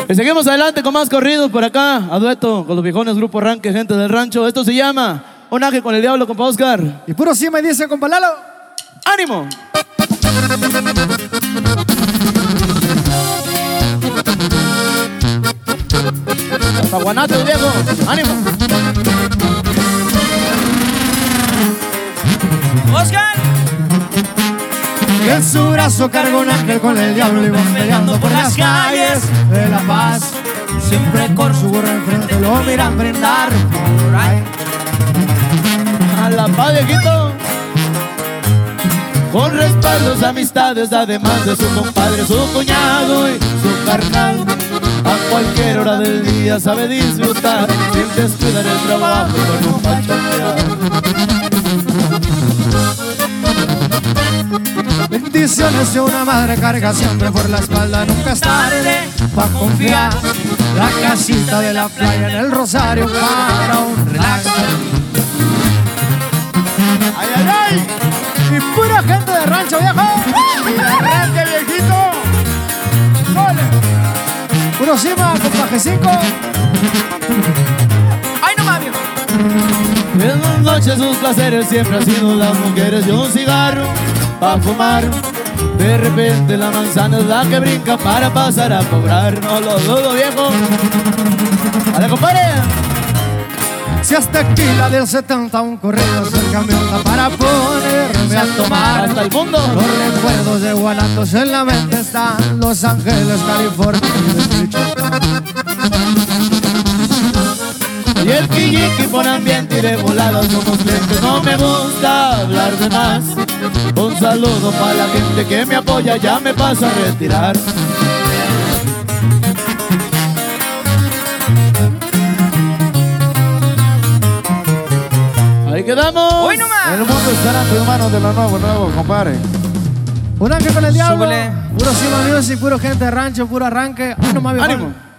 Y seguimos adelante con más corridos por acá, a dueto con los viejones Grupo Arranque, gente del rancho. Esto se llama Un Ángel con el Diablo, compa Oscar. Y puro sí me dice, compa Lalo. ¡Ánimo! Hasta Guanatos, viejo. ¡Ánimo! Oscar. Que en su brazo carga un ángel con el diablo y va peleando por las calles de La Paz. Siempre con su gorra enfrente lo miran brindar. A La Paz, viejito. Con respaldos, amistades, además de su compadre, su cuñado y su carnal. A cualquier hora del día sabe disfrutar, sin descuidar el trabajo con un pachanguear. Bendiciones de una madre carga siempre por la espalda, nunca es tarde pa' confiar. La casita de la playa en el Rosario para un relax. ¡Ay, ay, ay! Y pura gente de rancho, viejo. ¡Y arranque, viejito! ¡Ole! Uno cima con pajecico. Ay, no más, viejo. En las noches sus placeres siempre han sido las mujeres y un cigarro pa' fumar. De repente la manzana es la que brinca para pasar a cobrar. No lo dudo, viejo. ¡Dale, compadre! Si hasta aquí la del 70 un corrido el camión para ponerme a tomar. Hasta el mundo. Los recuerdos de Guanatos en la mente están Los Ángeles, California. Y el quilliqui pone ambiente y de volada somos clientes. No me gusta hablar de más. Un saludo para la gente que me apoya, ya me paso a retirar. Ahí quedamos. Hoy nomás. El mundo estará en tus manos de lo nuevo, compadre. Un ángel con el diablo. Súbele. Puro Cima Music, puro gente de rancho, puro arranque. Ay, no más, viejo. ¡Ánimo!